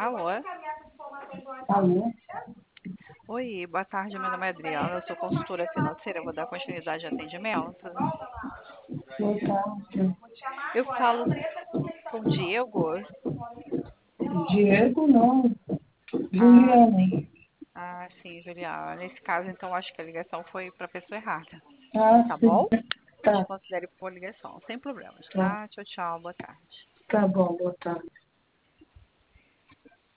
Alô? Alô? Oi, boa tarde, meu nome é Adriana, eu sou consultora financeira, eu vou dar continuidade ao atendimento. Boa tarde. Eu falo com o Diego? Diego, não. Ah, Juliana. sim, Juliana. Nesse caso, então, acho que a ligação foi para a pessoa errada, Ah, tá sim. bom? Tá, Desconsidere por ligação, sem problemas, tá. tá? Tchau, tchau, boa tarde. Tá bom, boa tarde.